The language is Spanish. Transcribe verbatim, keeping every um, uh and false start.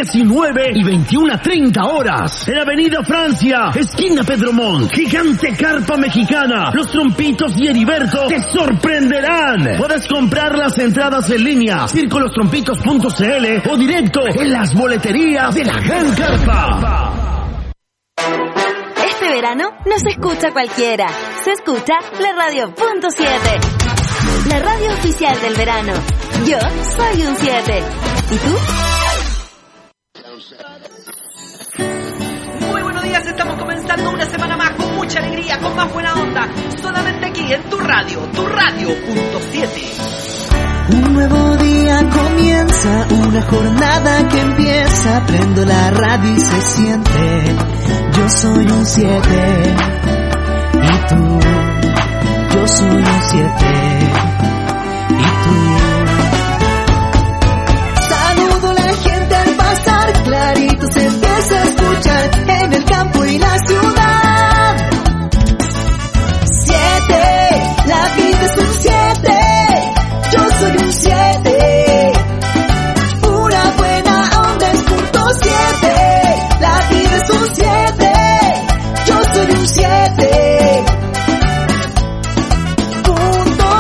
diecinueve y veintiuna treinta horas. En Avenida Francia, esquina Pedro Montt, gigante carpa mexicana. Los Trompitos y Heriberto te sorprenderán. Puedes comprar las entradas en línea, círculos trompitos punto c l o directo en las boleterías de la Gran Carpa. Este verano no se escucha cualquiera, se escucha la radio punto siete. La radio oficial del verano. Yo soy un siete. ¿Y tú? Muy buenos días, estamos comenzando una semana más con mucha alegría, con más buena onda. Solamente aquí en tu radio, tu radio punto siete. Un nuevo día comienza, una jornada que empieza. Prendo la radio y se siente. Yo soy un siete. Y tú, yo soy un siete.